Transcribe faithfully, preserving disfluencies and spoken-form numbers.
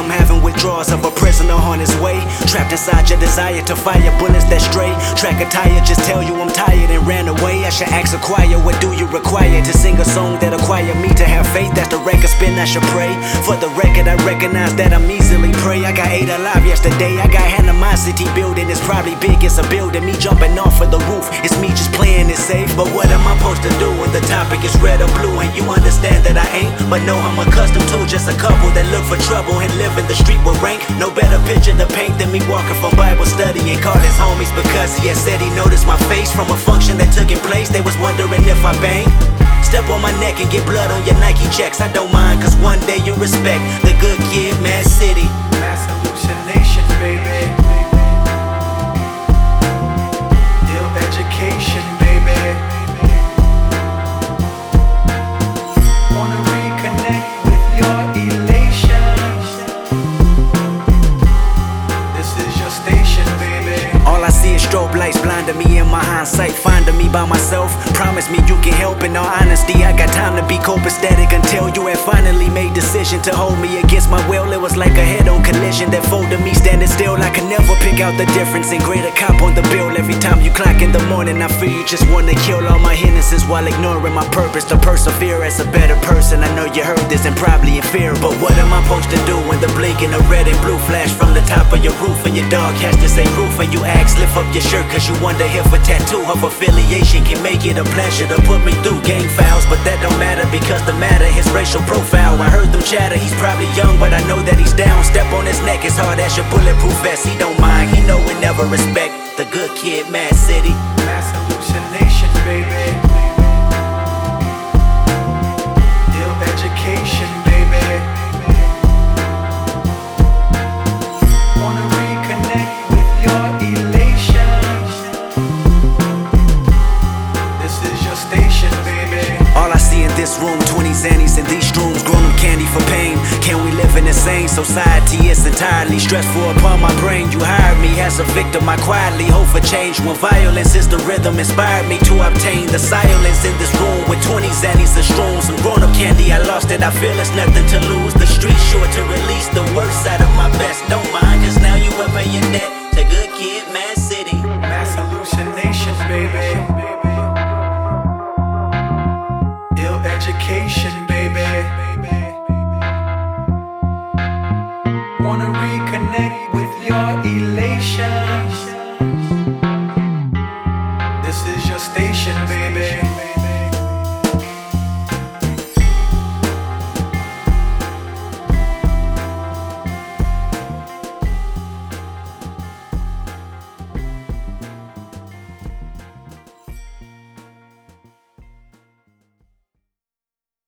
I'm having withdrawals of a prisoner on his way. Trapped inside your desire to fire bullets that stray. Track a tire, just tell you I'm tired and ran away. I should ask a choir, what do you require to sing a song that acquire me to have faith? That's the record spin, I should pray. For the record, I recognize that I'm easily prey. I got eight alive yesterday. I got animosity building. It's probably big, it's a building. Me jumping off of the roof, it's me just playing it safe. But what am I supposed to do when the topic is red or blue? And you understand that I ain't, but no, I'm accustomed to just a couple that look for trouble and live in the street with rank. No better picture to paint than me walking from Bible study and called his homies because he had said he noticed my face from a function that took in place. They was wondering if I banged. Step on my neck and get blood on your Nike checks. I don't mind, cause one day you respect the good kid, Mad City. Mass hallucination, baby. Ill education, baby. Wanna reconnect with your elation. This is your station, baby. All I see is strobe lights blinding me in my hindsight, finding me by myself. Promise me you can help. In all honesty, I got time to be copacetic until you had finally made decision to hold me against my will. It was like a head-on collision that folded me standing still. I can never pick out the difference in greater cop on the bill. Every time you clock in the morning, I feel you just wanna kill all my innocence while ignoring my purpose to persevere as a better person. I know you heard this and probably in fear, but what am I supposed to do when the blinking of red and blue flash from the top of your roof and your dog has to say roof and you ask lift up your shirt cause you wonder if a tattoo of affiliation can make it a pleasure to put me through gang files? But that don't matter because the matter his racial profile. I heard them chatter, he's probably young but I know that he's down. Step on his neck as hard as your bulletproof vest. He don't mind, he know we never respect the good kid, Mad City. Mass hallucination, baby. Ill education, baby. Wanna reconnect with your elation. This is your station, baby. All I see in this room, twenty zannies in these strooms, grown up candy for pain. Can we live in the same society? It's entirely stressful upon my brain. You hired me as a victim, I quietly hope for change. When violence is the rhythm, inspired me to obtain the silence in this room with twenty zannies and shrooms. Some grown up candy, I lost it, I feel it's nothing to lose. The street's sure to release the worst out of my best. Don't mind, cause now you up in your net.